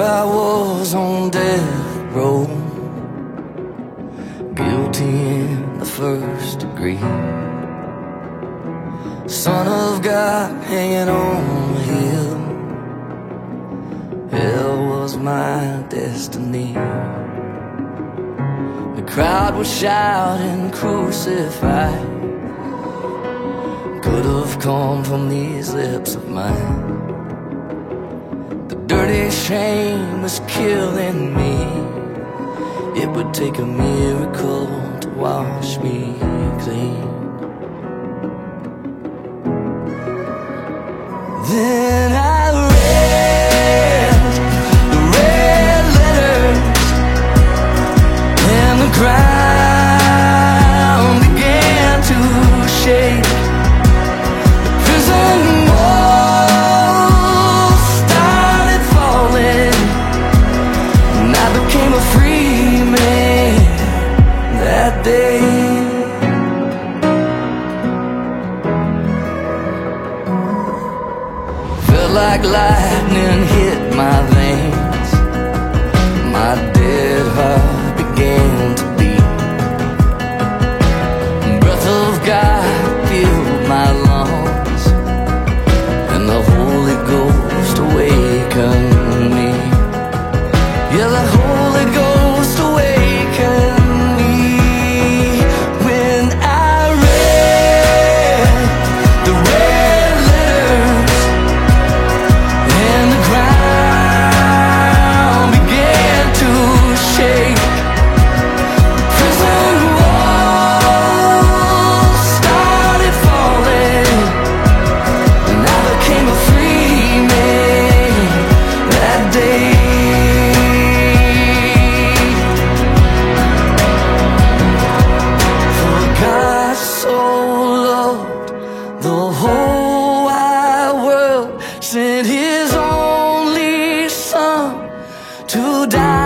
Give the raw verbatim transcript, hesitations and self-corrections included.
I was on death row, guilty in the first degree, Son of God hanging on a hill. Hell was my destiny. The crowd was shouting, crucify. Could have come from these lips of mine. The dirty shame was killing me. It would take a miracle to wash me clean. Then I read the red letters, and the ground began to shake. The prison walls started falling, and I became a free man that day. Like lightning hit my veins, my dead heart began to beat. Breath of God filled my lungs, and the Holy Ghost awakened me. Yeah, the Holy Ghost awakened me when I read the red letters. Sent his only son to die.